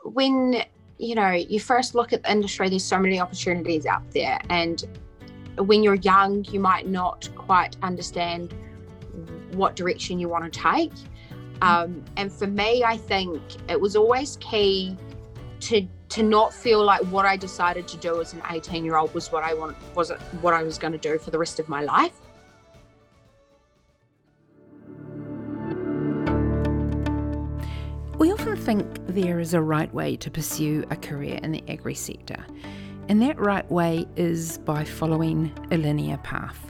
when, you first look at the industry, there's so many opportunities out there. And when you're young, you might not quite understand what direction you want to take. And for me, I think it was always key to not feel like what I decided to do as an 18-year-old was what I was going to do for the rest of my life. We often think there is a right way to pursue a career in the agri sector, and that right way is by following a linear path.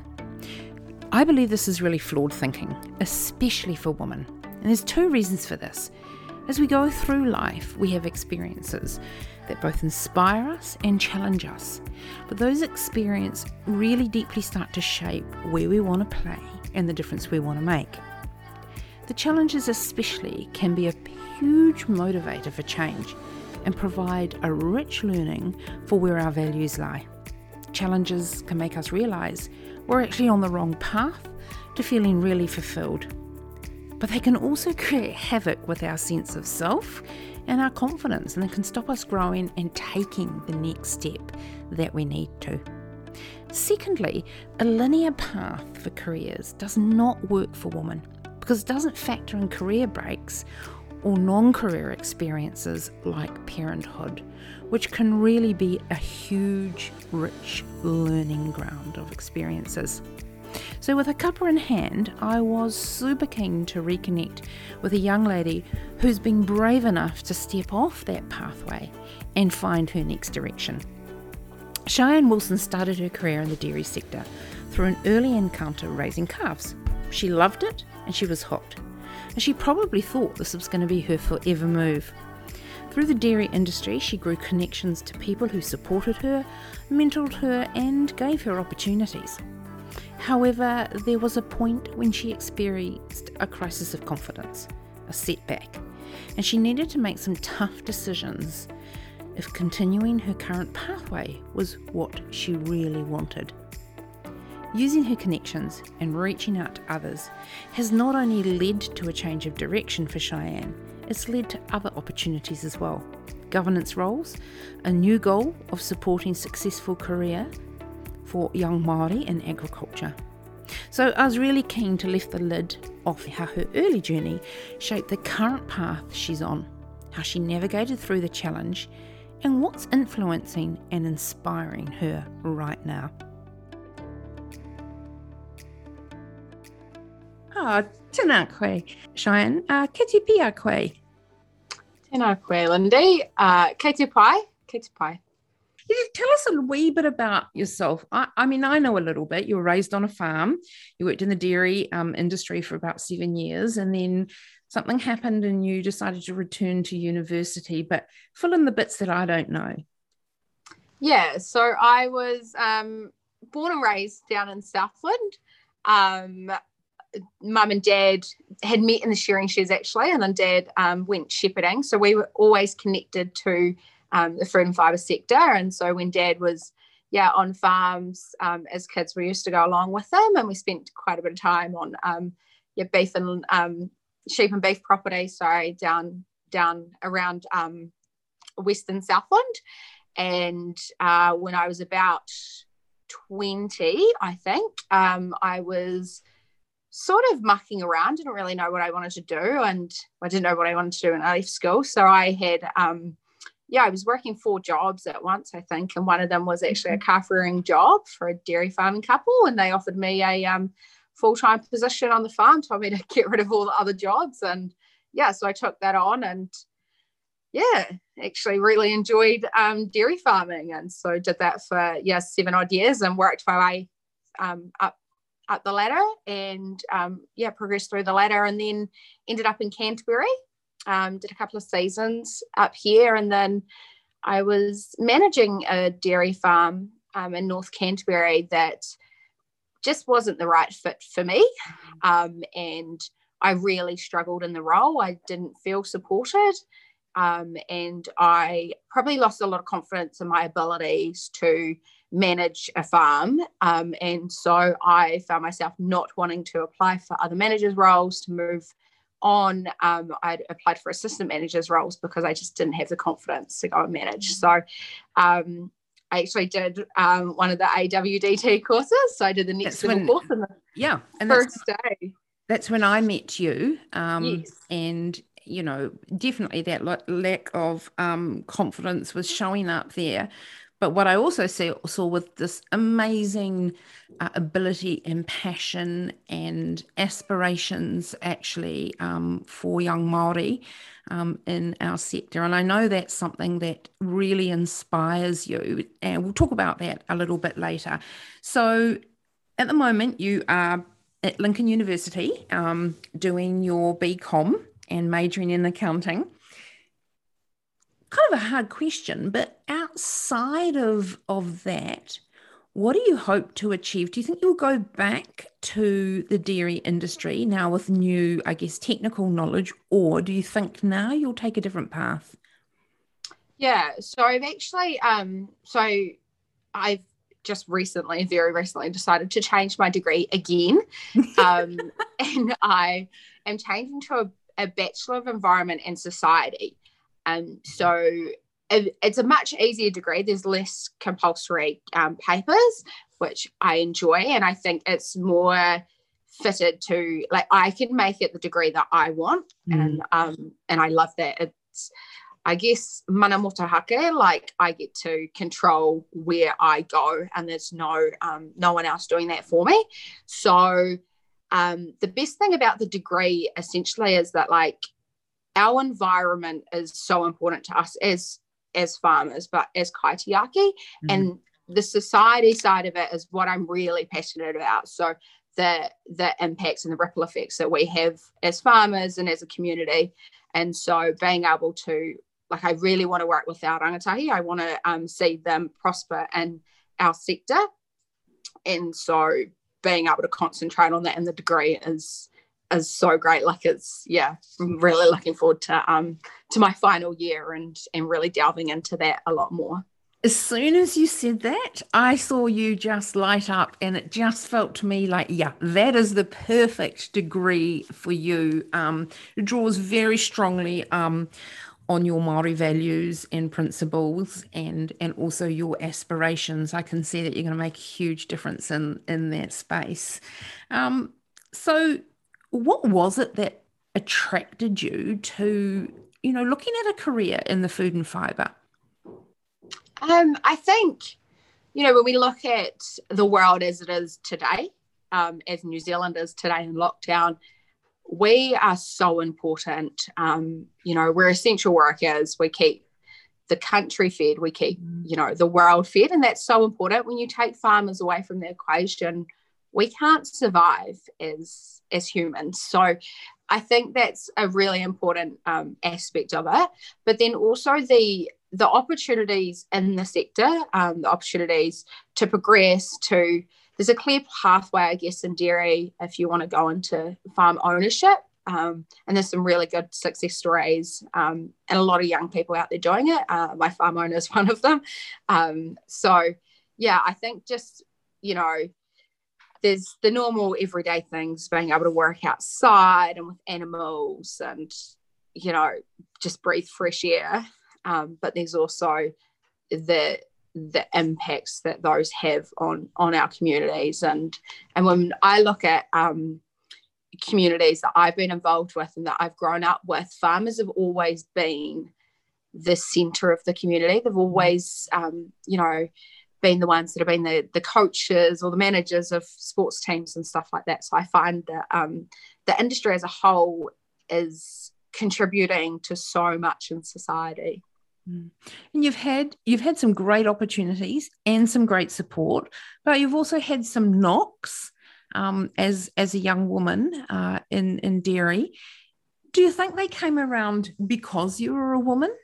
I believe this is really flawed thinking, especially for women, and there's two reasons for this. As we go through life, we have experiences that both inspire us and challenge us, but those experiences really deeply start to shape where we want to play and the difference we want to make. The challenges especially can be a huge motivator for change and provide a rich learning for where our values lie. Challenges can make us realise we're actually on the wrong path to feeling really fulfilled. But they can also create havoc with our sense of self and our confidence, and they can stop us growing and taking the next step that we need to. Secondly, a linear path for careers does not work for women because it doesn't factor in career breaks or non-career experiences like parenthood, which can really be a huge, rich learning ground of experiences. So with a cuppa in hand, I was super keen to reconnect with a young lady who's been brave enough to step off that pathway and find her next direction. Cheyenne Wilson started her career in the dairy sector through an early encounter raising calves. She loved it and she was hooked. And she probably thought this was going to be her forever move. Through the dairy industry, she grew connections to people who supported her, mentored her, and gave her opportunities. However, there was a point when she experienced a crisis of confidence, a setback, and she needed to make some tough decisions if continuing her current pathway was what she really wanted. Using her connections and reaching out to others has not only led to a change of direction for Cheyenne, it's led to other opportunities as well. Governance roles, a new goal of supporting successful career for young Māori in agriculture. So I was really keen to lift the lid off how her early journey shaped the current path she's on, how she navigated through the challenge, and what's influencing and inspiring her right now. Tēnā koe, Cheyenne. Kei te pia koe? Tēnā koe, Lindy. Kei te pai. Yeah, tell us a wee bit about yourself. I mean, I know a little bit. You were raised on a farm. You worked in the dairy industry for about 7 years, and then something happened and you decided to return to university, but fill in the bits that I don't know. Yeah, so I was born and raised down in Southland. Mum and Dad had met in the shearing sheds actually, and then Dad went shepherding. So we were always connected to the fruit and fibre sector. And so when Dad was on farms as kids, we used to go along with him, and we spent quite a bit of time on beef and sheep and beef property, down around Western Southland. And when I was about 20, I think, I was sort of mucking around, didn't really know what I wanted to do, and I didn't know what I wanted to do when I left school. So I had, I was working 4 jobs at once, I think, and one of them was actually a calf rearing job for a dairy farming couple, and they offered me a full-time position on the farm, told me to get rid of all the other jobs, and so I took that on, and actually really enjoyed dairy farming, and so did that for 7 odd years and worked my way up the ladder and progressed through the ladder, and then ended up in Canterbury, did a couple of seasons up here, and then I was managing a dairy farm in North Canterbury that just wasn't the right fit for me, and I really struggled in the role. I didn't feel supported, and I probably lost a lot of confidence in my abilities to manage a farm, and so I found myself not wanting to apply for other managers' roles, to move on, I'd applied for assistant managers roles because I just didn't have the confidence to go and manage. So I actually did one of the AWDT courses. So I did the next level course in the first day. That's when I met you. Yes. And, you know, definitely that lack of confidence was showing up there. But what I also saw with this amazing ability and passion and aspirations actually for young Māori in our sector. And I know that's something that really inspires you. And we'll talk about that a little bit later. So at the moment, you are at Lincoln University doing your BCom and majoring in accounting. Kind of a hard question, but outside of that, what do you hope to achieve? Do you think you'll go back to the dairy industry now with new, I guess, technical knowledge, or do you think now you'll take a different path? Yeah, so I've actually, I've just very recently decided to change my degree again. And I am changing to a Bachelor of Environment and Society. So it's a much easier degree. There's less compulsory papers, which I enjoy. And I think it's more fitted to, like, I can make it the degree that I want. And I love that. It's, I guess, mana motuhake, like I get to control where I go, and there's no one else doing that for me. So the best thing about the degree essentially is that, like, our environment is so important to us as farmers, but as kaitiaki, and the society side of it is what I'm really passionate about. So the impacts and the ripple effects that we have as farmers and as a community. And so being able to, like, I really want to work with our rangatahi. I want to see them prosper in our sector. And so being able to concentrate on that in the degree is so great. Like, it's, I'm really looking forward to my final year and really delving into that a lot more. As soon as you said that, I saw you just light up, and it just felt to me like, that is the perfect degree for you. It draws very strongly on your Māori values and principles, and also your aspirations. I can see that you're going to make a huge difference in that space. So what was it that attracted you to, looking at a career in the food and fibre? I think, when we look at the world as it is today, as New Zealand is today in lockdown, we are so important. We're essential workers. We keep the country fed. We keep, the world fed. And that's so important. When you take farmers away from the equation, we can't survive as humans. So I think that's a really important aspect of it. But then also the opportunities in the sector, the opportunities to progress to, there's a clear pathway, I guess, in dairy if you want to go into farm ownership. And there's some really good success stories and a lot of young people out there doing it. My farm owner is one of them. I think just, there's the normal everyday things, being able to work outside and with animals and, just breathe fresh air. But there's also the impacts that those have on our communities. And when I look at communities that I've been involved with and that I've grown up with, farmers have always been the centre of the community. They've always, been the ones that have been the coaches or the managers of sports teams and stuff like that. So I find that the industry as a whole is contributing to so much in society. And you've had some great opportunities and some great support, but you've also had some knocks as a young woman in dairy. Do you think they came around because you were a woman?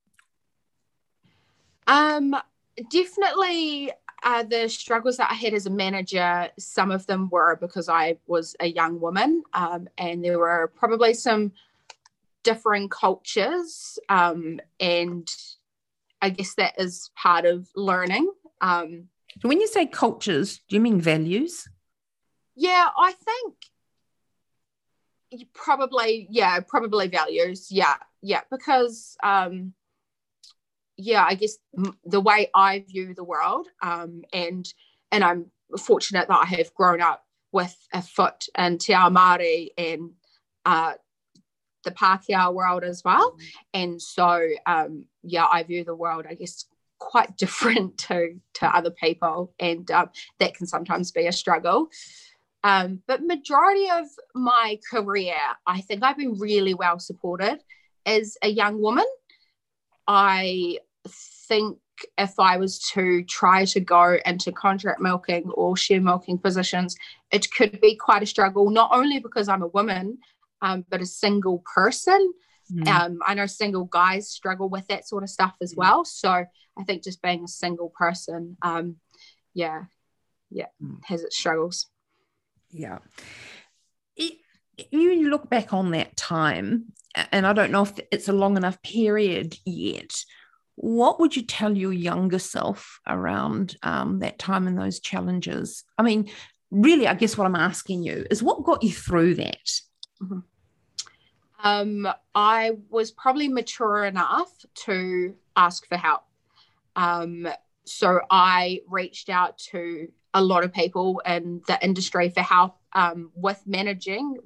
Definitely the struggles that I had as a manager, some of them were because I was a young woman, and there were probably some differing cultures, and I guess that is part of learning. When you say cultures, do you mean values? Yeah, I think Probably values. Yeah, because I guess the way I view the world, and I'm fortunate that I have grown up with a foot in Te Ao Māori and the Pākehā world as well. And so, I view the world, I guess, quite different to other people, and that can sometimes be a struggle. But majority of my career, I think I've been really well supported as a young woman. I think if I was to try to go into contract milking or share milking positions, it could be quite a struggle, not only because I'm a woman, but a single person. I know single guys struggle with that sort of stuff as well. So I think just being a single person, has its struggles. Yeah. You look back on that time, and I don't know if it's a long enough period yet. What would you tell your younger self around that time and those challenges? I mean, really, I guess what I'm asking you is what got you through that? Mm-hmm. I was probably mature enough to ask for help. So I reached out to a lot of people in the industry for help with managing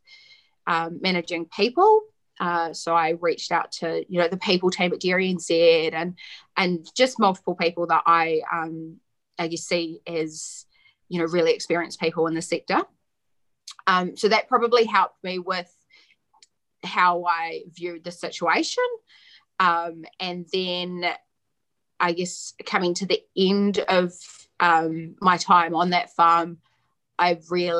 people. So I reached out to, the people team at Dairy NZ and just multiple people that I guess see as, really experienced people in the sector. So that probably helped me with how I viewed the situation. And then I guess coming to the end of my time on that farm, I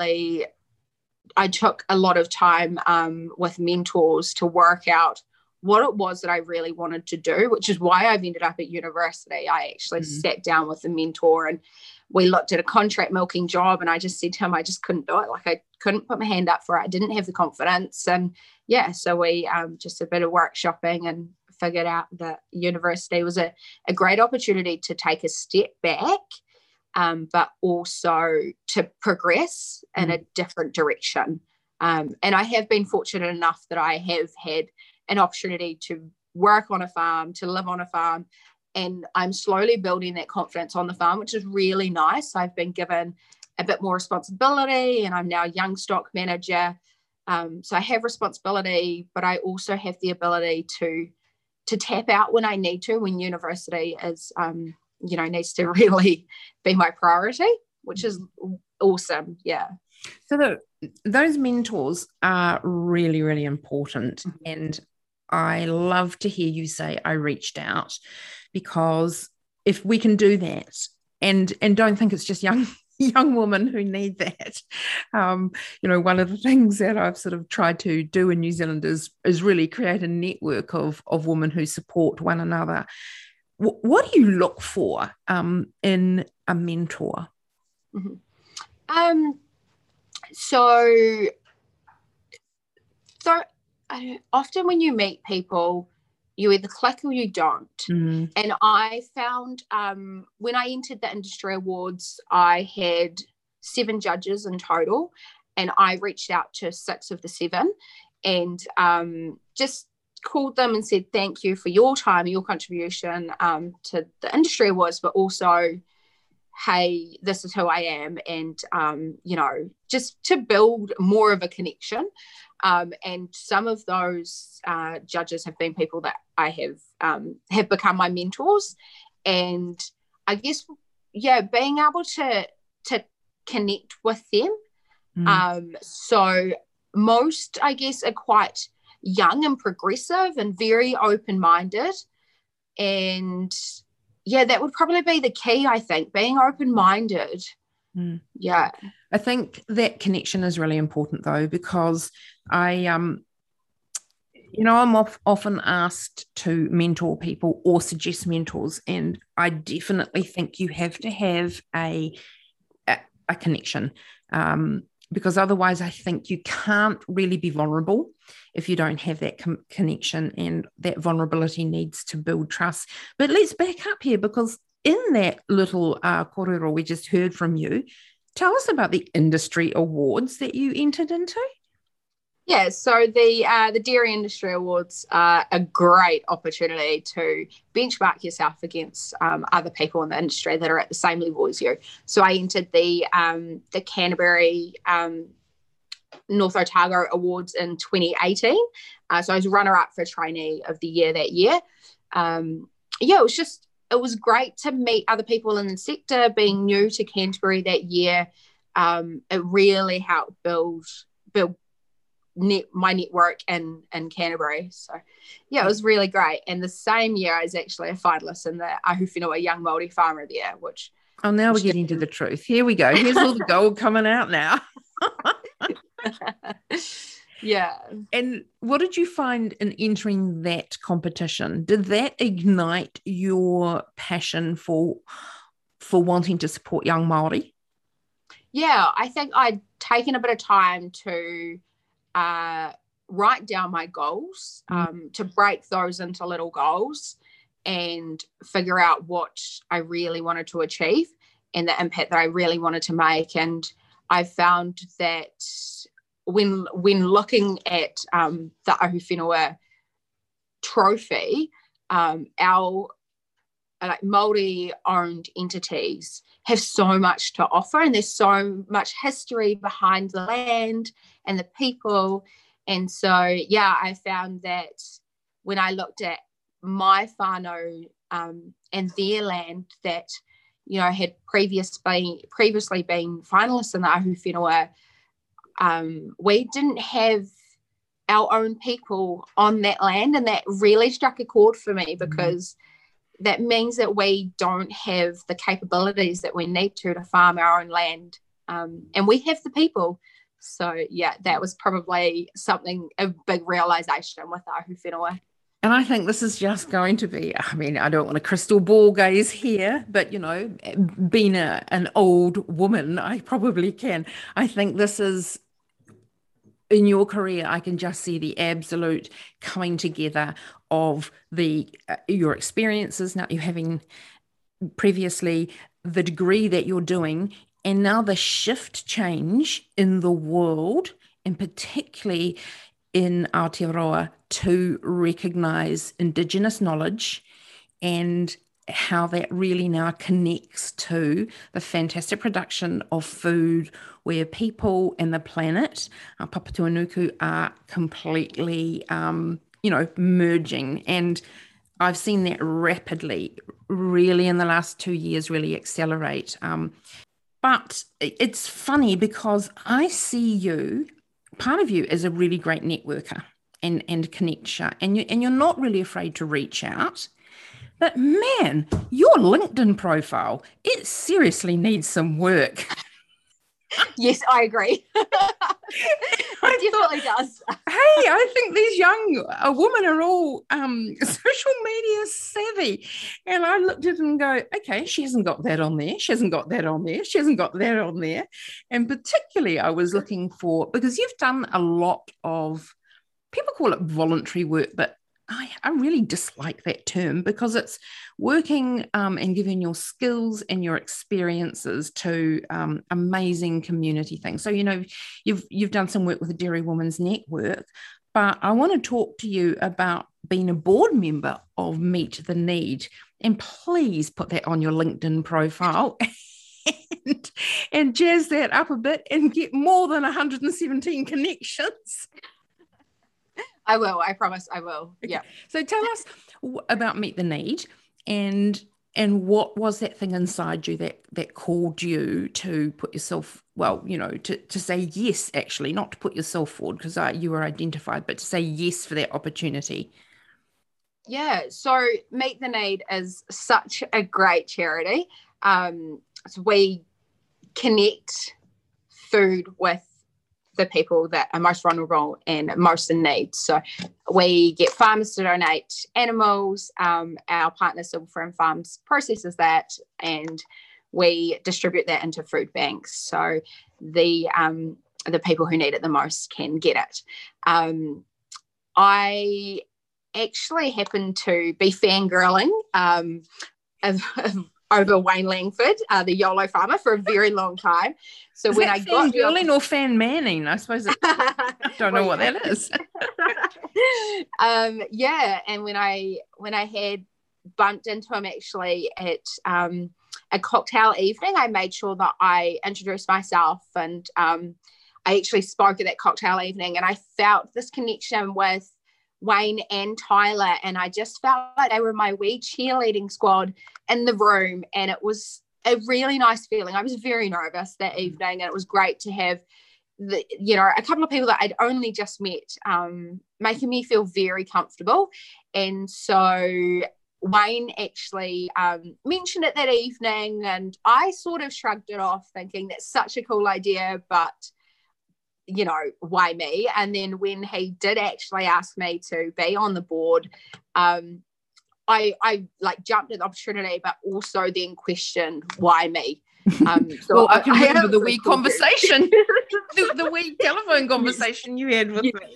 took a lot of time with mentors to work out what it was that I really wanted to do, which is why I've ended up at university. I actually sat down with a mentor and we looked at a contract milking job, and I just said to him, I just couldn't do it. Like, I couldn't put my hand up for it. I didn't have the confidence. And so we just a bit of workshopping and figured out that university was a great opportunity to take a step back, but also to progress in a different direction. And I have been fortunate enough that I have had an opportunity to work on a farm, to live on a farm, and I'm slowly building that confidence on the farm, which is really nice. I've been given a bit more responsibility, and I'm now a young stock manager. So I have responsibility, but I also have the ability to tap out when I need to, when university is, needs to really be my priority, which is awesome. Yeah. So those mentors are really, really important. And I love to hear you say, I reached out, because if we can do that and don't think it's just young women who need that. One of the things that I've sort of tried to do in New Zealand is really create a network of women who support one another. What do you look for in a mentor? Mm-hmm. So often when you meet people, you either click or you don't. And I found when I entered the industry awards, I had 7 judges in total, and I reached out to 6 of the 7 and just called them and said, thank you for your time, your contribution to the industry awards, but also, hey, this is who I am, and just to build more of a connection. And some of those judges have been people that I have become my mentors, and I guess being able to connect with them. So most, I guess, are quite young and progressive and very open-minded, and that would probably be the key, I think, being open-minded. Yeah. I think that connection is really important, though, because I'm often asked to mentor people or suggest mentors, and I definitely think you have to have a connection, because otherwise I think you can't really be vulnerable if you don't have that connection, and that vulnerability needs to build trust. But let's back up here, because in that little kōrero we just heard from you, tell us about the industry awards that you entered into. Yeah, so the Dairy Industry Awards are a great opportunity to benchmark yourself against other people in the industry that are at the same level as you. So I entered the Canterbury North Otago Awards in 2018. So I was runner-up for Trainee of the Year that year. It was great to meet other people in the sector. Being new to Canterbury that year, it really helped build my network in Canterbury. So yeah, it was really great. And the same year I was actually a finalist in the Ahuwhenua Young Māori Farmer of the Year, which now we're getting to the truth. Here we go. Here's all the gold coming out now. Yeah. And what did you find in entering that competition? Did that ignite your passion for wanting to support young Māori? Yeah, I think I'd taken a bit of time to write down my goals, to break those into little goals and figure out what I really wanted to achieve and the impact that I really wanted to make. And I found that when looking at the Ahuwhenua trophy, our Māori-owned entities have so much to offer, and there's so much history behind the land and the people. And so, yeah, I found that when I looked at my whānau and their land that, had previously been finalists in the Ahuwhenua, we didn't have our own people on that land, and that really struck a chord for me because that means that we don't have the capabilities that we need to farm our own land, and we have the people. So yeah, that was probably a big realization with Ahuwhenua. And I think this is just going to be, I don't want a crystal ball gaze here, but, being an old woman, I probably can. I think this is, in your career, I can just see the absolute coming together of your experiences, now you having previously the degree that you're doing, and now the shift change in the world, and particularly in Aotearoa, to recognise Indigenous knowledge and how that really now connects to the fantastic production of food where people and the planet, Papatūānuku, are completely, merging. And I've seen that rapidly, really in the last 2 years, really accelerate. But it's funny because I see part of you is a really great networker and connector, and you're not really afraid to reach out. But man, your LinkedIn profile, it seriously needs some work. Yes, I agree. It definitely does. Hey, I think these young women are all social media savvy. And I looked at it and go, okay, she hasn't got that on there. She hasn't got that on there. She hasn't got that on there. And particularly I was looking for, because you've done a lot of, people call it voluntary work, but I really dislike that term because it's working and giving your skills and your experiences to amazing community things. So, you've done some work with the Dairy Women's Network, but I want to talk to you about being a board member of Meet the Need. And please put that on your LinkedIn profile and jazz that up a bit and get more than 117 connections. I will. I promise I will. Yeah. Okay. So tell us about Meet the Need and what was that thing inside you that called you to put yourself, to say yes, actually, not to put yourself forward because you were identified, but to say yes for that opportunity. Yeah. So Meet the Need is such a great charity. So we connect food with the people that are most vulnerable and most in need. So we get farmers to donate animals. Our partner Silver Fern Farms processes that, and we distribute that into food banks. So the people who need it the most can get it. I actually happen to be fangirling over Wayne Langford, the YOLO farmer, for a very long time. So is when that I got fangirling or fan manning? I suppose I don't know what that is. Yeah, and when I had bumped into him actually at a cocktail evening, I made sure that I introduced myself, and I actually spoke at that cocktail evening, and I felt this connection with Wayne and Tyler, and I just felt like they were my wee cheerleading squad in the room, and it was a really nice feeling. I was very nervous that evening, and it was great to have a couple of people that I'd only just met, making me feel very comfortable. And so Wayne actually mentioned it that evening, and I sort of shrugged it off, thinking that's such a cool idea, but why me? And then when he did actually ask me to be on the board, I like jumped at the opportunity, but also then questioned why me. So well, I can remember the wee conversation, the wee telephone conversation you had with me.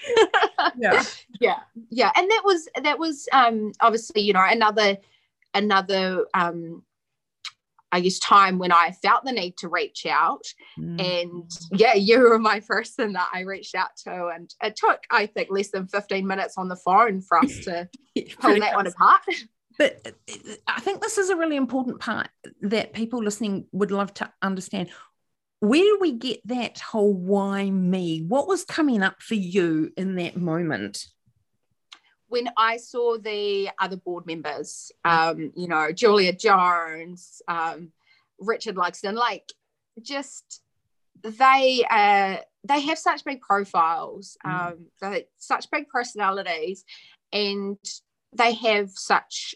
Yeah, and that was obviously another I guess time when I felt the need to reach out, and you were my person that I reached out to, and it took, I think, less than 15 minutes on the phone for us to pull that one apart. But I think this is a really important part that people listening would love to understand. Where do we get that whole why me? What was coming up for you in that moment? When I saw the other board members, Julia Jones, Richard Luxton, like, just they have such big profiles, such big personalities, and they have such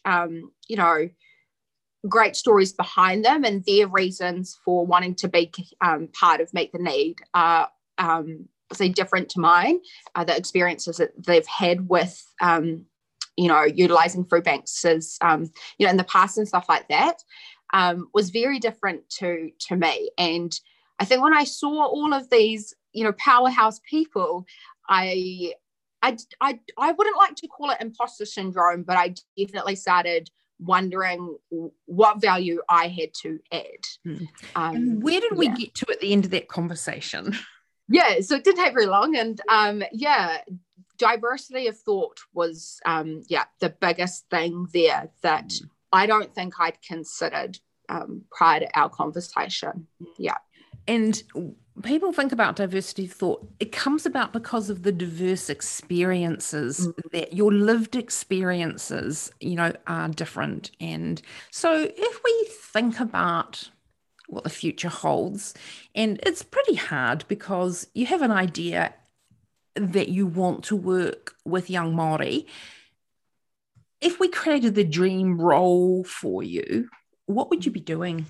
great stories behind them, and their reasons for wanting to be part of Meet the Need are say different to mine. The experiences that they've had with utilizing food banks as in the past and stuff like that was very different to me. And I think when I saw all of these powerhouse people, I wouldn't like to call it imposter syndrome, but I definitely started wondering what value I had to add. And where did we get to at the end of that conversation? Yeah, so it didn't take very long, and diversity of thought was the biggest thing there that I don't think I'd considered prior to our conversation. Yeah. And people think about diversity of thought. It comes about because of the diverse experiences, that your lived experiences, are different. And so if we think about what the future holds, and it's pretty hard because you have an idea that you want to work with young Māori. If we created the dream role for you, what would you be doing?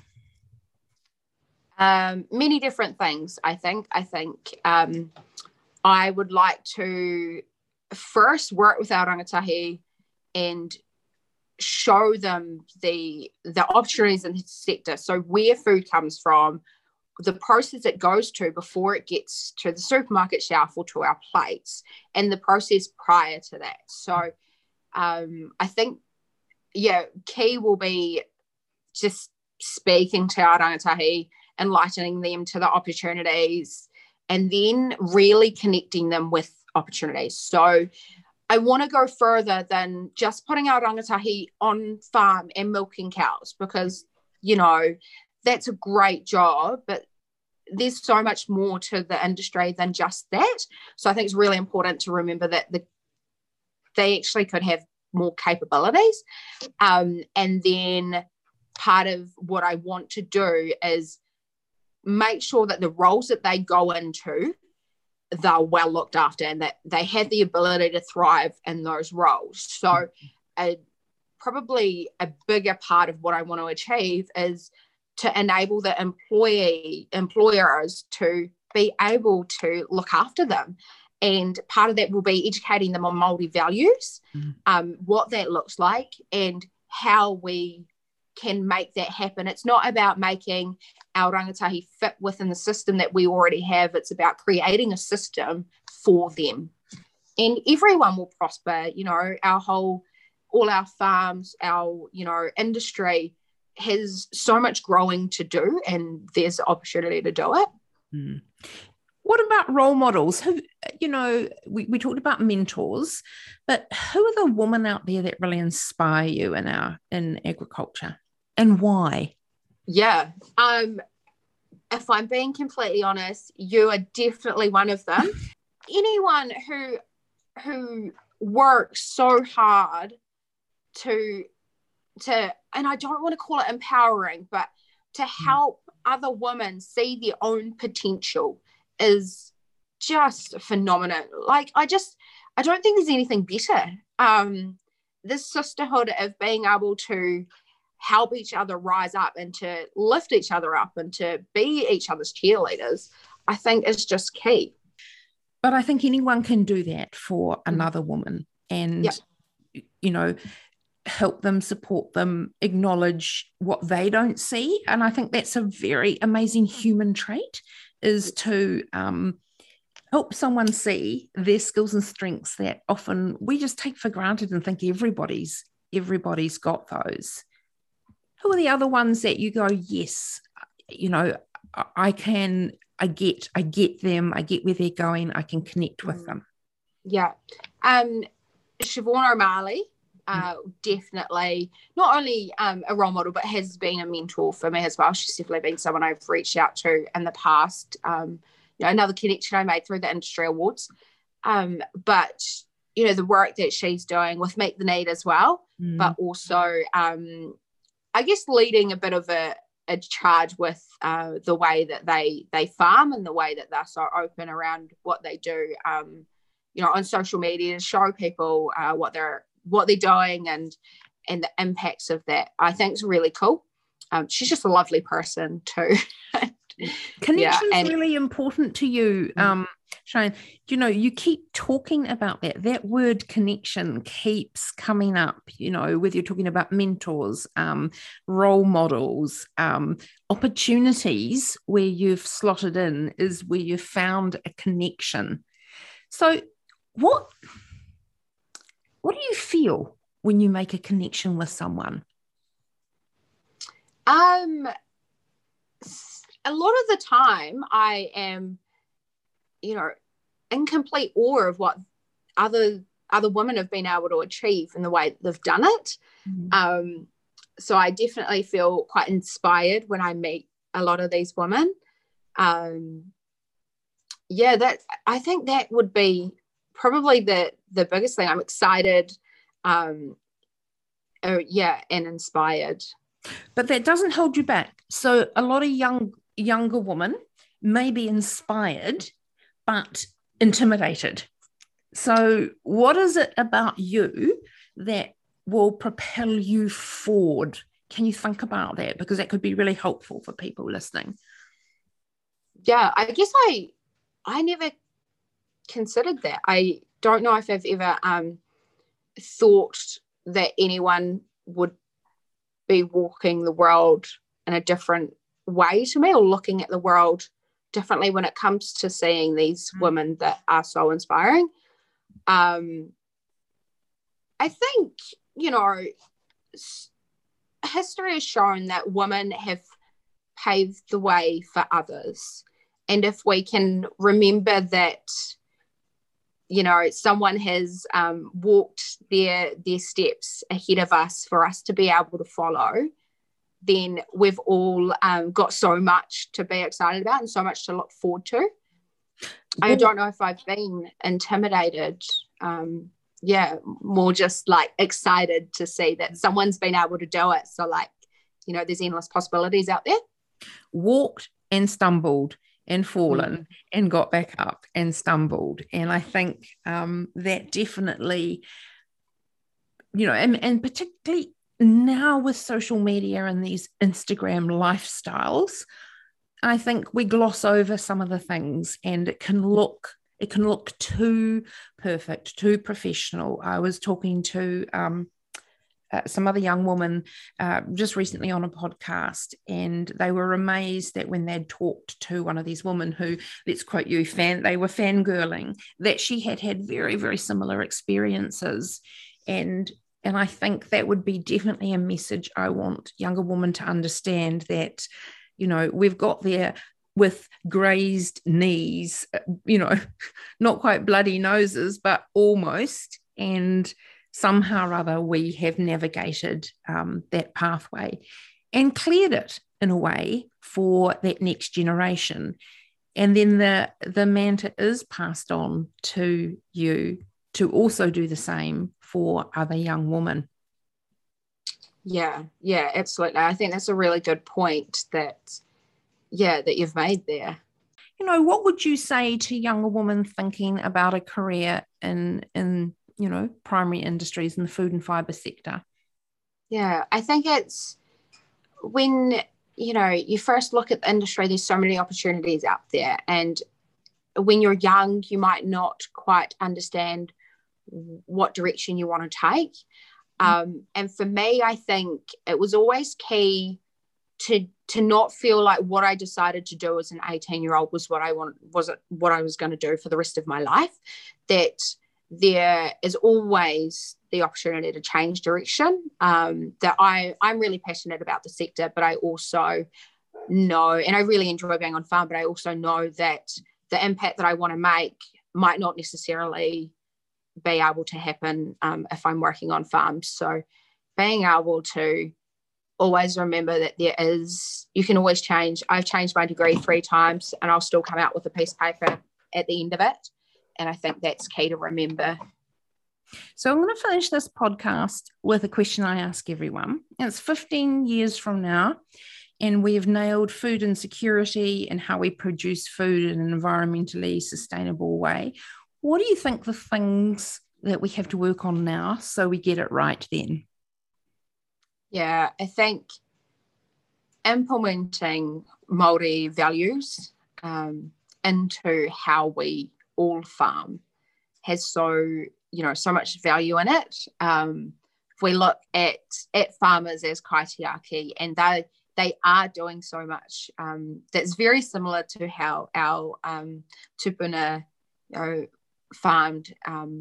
Many different things, I think. I would like to first work with our rangatahi and show them the opportunities in the sector. So where food comes from, the process it goes to before it gets to the supermarket shelf or to our plates, and the process prior to that. So I think, key will be just speaking to our rangatahi, enlightening them to the opportunities, and then really connecting them with opportunities. So I want to go further than just putting our rangatahi on farm and milking cows, because, that's a great job, but there's so much more to the industry than just that. So I think it's really important to remember that they actually could have more capabilities. And then part of what I want to do is make sure that the roles that they go into, they're well looked after, and that they have the ability to thrive in those roles. So probably a bigger part of what I want to achieve is to enable the employers to be able to look after them. And part of that will be educating them on Māori values, what that looks like, and how we can make that happen. It's not about making our rangatahi fit within the system that we already have. It's about creating a system for them. And everyone will prosper, all our farms, our, industry. has so much growing to do, and there's the opportunity to do it. Mm. What about role models? Who, we talked about mentors, but who are the women out there that really inspire you in agriculture, and why? Yeah. If I'm being completely honest, you are definitely one of them. Anyone who works so hard to, and I don't want to call it empowering, but to help other women see their own potential is just phenomenal. Like, I don't think there's anything better. This sisterhood of being able to help each other rise up and to lift each other up and to be each other's cheerleaders, I think is just key. But I think anyone can do that for another woman, and, help them, support them, acknowledge what they don't see. And I think that's a very amazing human trait, is to help someone see their skills and strengths that often we just take for granted and think everybody's got those. Who are the other ones that you go, yes, I get them, I get where they're going, I can connect with them? Yeah. Siobhan O'Malley, definitely not only a role model, but has been a mentor for me as well. She's definitely been someone I've reached out to in the past. Another connection I made through the industry awards. But the work that she's doing with Meet the Need as well, but also I guess leading a bit of a charge with the way that they farm and the way that they're so open around what they do, on social media, to show people what they're doing and the impacts of that. I think it's really cool. She's just a lovely person too. Connection is really important to you, Cheyenne. You keep talking about that word connection keeps coming up, whether you're talking about mentors, role models, opportunities where you've slotted in is where you've found a connection. So what do you feel when you make a connection with someone? A lot of the time I am, in complete awe of what other women have been able to achieve in the way that they've done it. So I definitely feel quite inspired when I meet a lot of these women. I think that would be probably the biggest thing. I'm excited, and inspired. But that doesn't hold you back. So a lot of younger women may be inspired but intimidated. So what is it about you that will propel you forward? Can you think about that? Because that could be really helpful for people listening. Yeah, I guess I never considered that. I don't know if I've ever thought that anyone would be walking the world in a different way to me, or looking at the world differently when it comes to seeing these women that are so inspiring. I think, history has shown that women have paved the way for others. And if we can remember that, someone has walked their steps ahead of us for us to be able to follow, then we've all got so much to be excited about and so much to look forward to. I don't know if I've been intimidated. More just like excited to see that someone's been able to do it. So there's endless possibilities out there. Walked and stumbled and fallen and got back up and stumbled. And I think that definitely, and particularly now with social media and these Instagram lifestyles, I think we gloss over some of the things, and it can look too perfect, too professional. I was talking to some other young woman just recently on a podcast, and they were amazed that when they'd talked to one of these women who, let's quote you, they were fangirling, that she had very, very similar experiences. And And I think that would be definitely a message I want younger women to understand, that, we've got there with grazed knees, not quite bloody noses, but almost. And somehow or other, we have navigated that pathway and cleared it in a way for that next generation. And then the mantle is passed on to you to also do the same for other young women. Yeah, absolutely. I think that's a really good point that you've made there. What would you say to younger women thinking about a career in primary industries in the food and fibre sector? Yeah, I think it's when, you first look at the industry, there's so many opportunities out there. And when you're young, you might not quite understand what direction you want to take. And for me, I think it was always key to not feel like what I decided to do as an 18-year-old was what I was going to do for the rest of my life. That there is always the opportunity to change direction. That I'm really passionate about the sector, but I also know, and I really enjoy being on farm, but I also know that the impact that I want to make might not necessarily be able to happen if I'm working on farms. So being able to always remember that you can always change. I've changed my degree 3 times and I'll still come out with a piece of paper at the end of it. And I think that's key to remember. So I'm going to finish this podcast with a question I ask everyone. And it's 15 years from now, and we've nailed food insecurity and how we produce food in an environmentally sustainable way. What do you think the things that we have to work on now so we get it right then? Yeah, I think implementing Māori values into how we all farm has so much value in it. If we look at farmers as kaitiaki, and they are doing so much that's very similar to how our tupuna farmed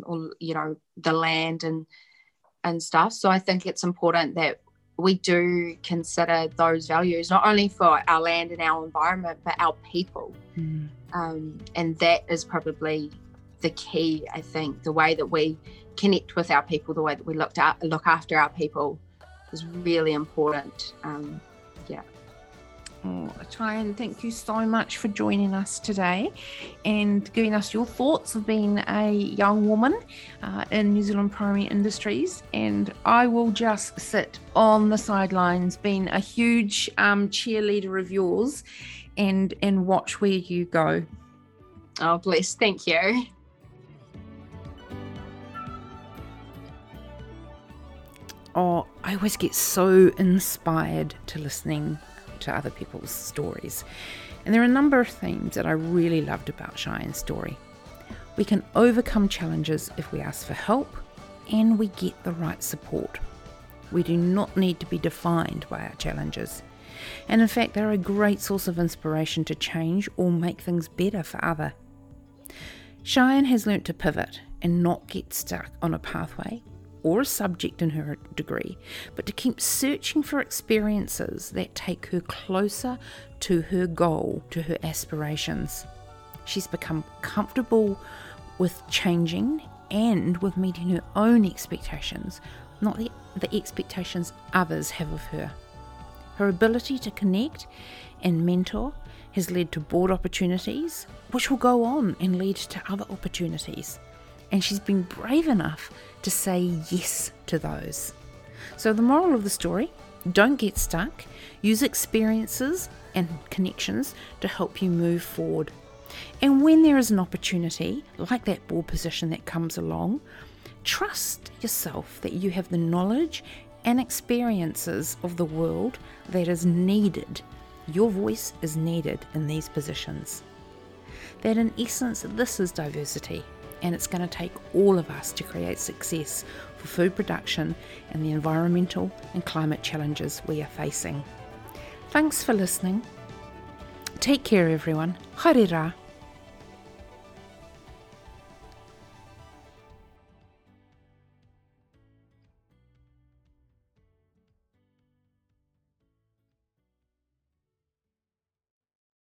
the land and stuff. So I think it's important that we do consider those values not only for our land and our environment, but our people. And that is probably the key. I think the way that we connect with our people, the way that we look after our people is really important. Cheyenne, thank you so much for joining us today and giving us your thoughts of being a young woman in New Zealand primary industries. And I will just sit on the sidelines being a huge cheerleader of yours and watch where you go. Oh, bless. Thank you. Oh, I always get so inspired to listening to other people's stories. And there are a number of themes that I really loved about Cheyenne's story. We can overcome challenges if we ask for help and we get the right support. We do not need to be defined by our challenges. And in fact, they're a great source of inspiration to change or make things better for others. Cheyenne has learnt to pivot and not get stuck on a pathway or a subject in her degree, but to keep searching for experiences that take her closer to her goal, to her aspirations. She's become comfortable with changing and with meeting her own expectations, not the expectations others have of her. Her ability to connect and mentor has led to board opportunities, which will go on and lead to other opportunities. And she's been brave enough to say yes to those. So the moral of the story, don't get stuck. Use experiences and connections to help you move forward. And when there is an opportunity, like that board position that comes along, trust yourself that you have the knowledge and experiences of the world that is needed. Your voice is needed in these positions. That in essence, this is diversity. And it's going to take all of us to create success for food production and the environmental and climate challenges we are facing. Thanks for listening. Take care, everyone. Haere rā.